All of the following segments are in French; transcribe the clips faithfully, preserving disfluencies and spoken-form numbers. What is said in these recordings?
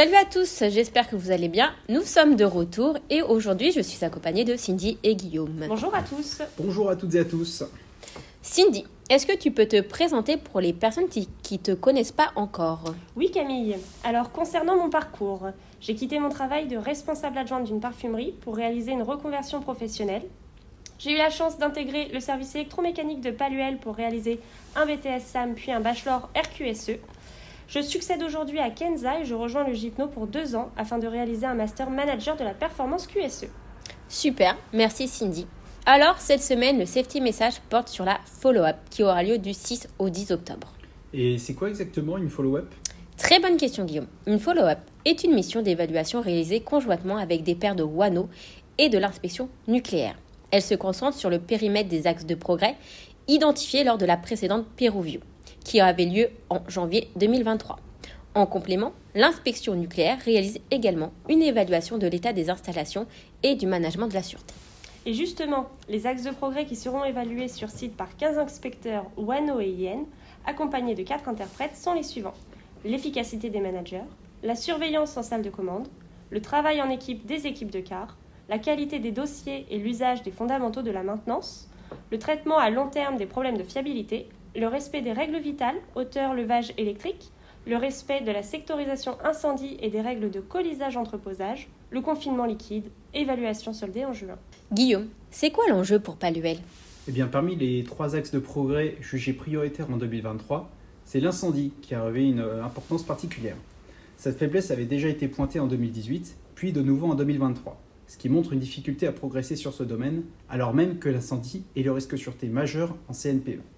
Salut à tous, j'espère que vous allez bien. Nous sommes de retour et aujourd'hui je suis accompagnée de Cindy et Guillaume. Bonjour à tous. Bonjour à toutes et à tous. Cindy, est-ce que tu peux te présenter pour les personnes qui ne te connaissent pas encore ? Oui Camille, alors concernant mon parcours, j'ai quitté mon travail de responsable adjointe d'une parfumerie pour réaliser une reconversion professionnelle. J'ai eu la chance d'intégrer le service électromécanique de Paluel pour réaliser un B T S S A M puis un bachelor R Q S E. Je succède aujourd'hui à Kenza et je rejoins le Gipno pour deux ans afin de réaliser un master manager de la performance Q S E. Super, merci Cindy. Alors, cette semaine, le Safety Message porte sur la follow-up qui aura lieu du six au dix octobre. Et c'est quoi exactement une follow-up ? Très bonne question Guillaume. Une follow-up est une mission d'évaluation réalisée conjointement avec des pairs de WANO et de l'inspection nucléaire. Elle se concentre sur le périmètre des axes de progrès identifiés lors de la précédente peer review, qui avait lieu en janvier deux mille vingt-trois. En complément, l'inspection nucléaire réalise également une évaluation de l'état des installations et du management de la sûreté. Et justement, les axes de progrès qui seront évalués sur site par quinze inspecteurs WANO et I N, accompagnés de quatre interprètes, sont les suivants. L'efficacité des managers, la surveillance en salle de commande, le travail en équipe des équipes de car, la qualité des dossiers et l'usage des fondamentaux de la maintenance, le traitement à long terme des problèmes de fiabilité, le respect des règles vitales, hauteur, levage électrique, le respect de la sectorisation incendie et des règles de colisage-entreposage, le confinement liquide, évaluation soldée en juin. Guillaume, c'est quoi l'enjeu pour Paluel ? Eh bien, parmi les trois axes de progrès jugés prioritaires en deux mille vingt-trois, c'est l'incendie qui a revêt une importance particulière. Cette faiblesse avait déjà été pointée en deux mille dix-huit, puis de nouveau en deux mille vingt-trois, ce qui montre une difficulté à progresser sur ce domaine, alors même que l'incendie est le risque de sûreté majeur en C N P E.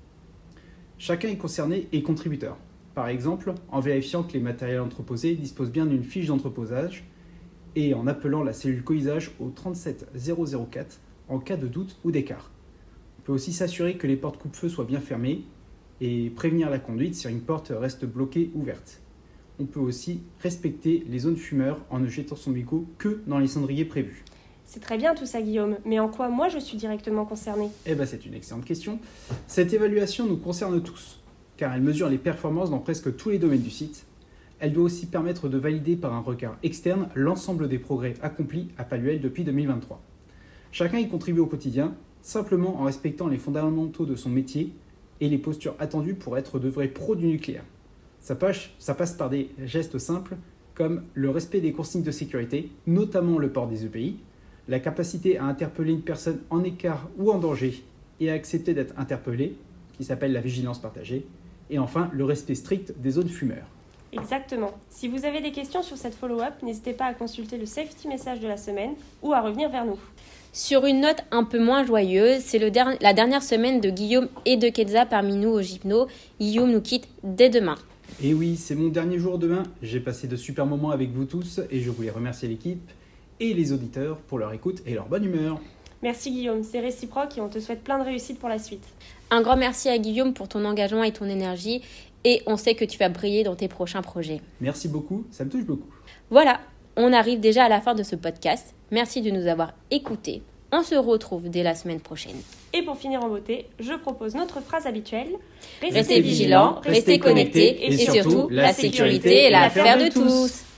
Chacun est concerné et contributeur. Par exemple, en vérifiant que les matériels entreposés disposent bien d'une fiche d'entreposage et en appelant la cellule colisage au trente-sept zéro zéro quatre en cas de doute ou d'écart. On peut aussi s'assurer que les portes coupe-feu soient bien fermées et prévenir la conduite si une porte reste bloquée ou ouverte. On peut aussi respecter les zones fumeurs en ne jetant son mégot que dans les cendriers prévus. C'est très bien tout ça Guillaume, mais en quoi moi je suis directement concernée ? Eh bien c'est une excellente question. Cette évaluation nous concerne tous, car elle mesure les performances dans presque tous les domaines du site. Elle doit aussi permettre de valider par un regard externe l'ensemble des progrès accomplis à Paluel depuis deux mille vingt-trois. Chacun y contribue au quotidien, simplement en respectant les fondamentaux de son métier et les postures attendues pour être de vrais pros du nucléaire. Ça passe, ça passe par des gestes simples comme le respect des consignes de sécurité, notamment le port des E P I, la capacité à interpeller une personne en écart ou en danger et à accepter d'être interpellé, qui s'appelle la vigilance partagée, et enfin le respect strict des zones fumeurs. Exactement. Si vous avez des questions sur cette follow-up, n'hésitez pas à consulter le Safety Message de la semaine ou à revenir vers nous. Sur une note un peu moins joyeuse, c'est le der- la dernière semaine de Guillaume et de Kenza parmi nous au Gipno. Guillaume nous quitte dès demain. Et oui, c'est mon dernier jour demain. J'ai passé de super moments avec vous tous et je voulais remercier l'équipe et les auditeurs pour leur écoute et leur bonne humeur. Merci Guillaume, c'est réciproque et on te souhaite plein de réussite pour la suite. Un grand merci à Guillaume pour ton engagement et ton énergie et on sait que tu vas briller dans tes prochains projets. Merci beaucoup, ça me touche beaucoup. Voilà, on arrive déjà à la fin de ce podcast. Merci de nous avoir écoutés. On se retrouve dès la semaine prochaine. Et pour finir en beauté, je propose notre phrase habituelle. Restez vigilants, restez connectés et surtout, la sécurité est l'affaire de tous.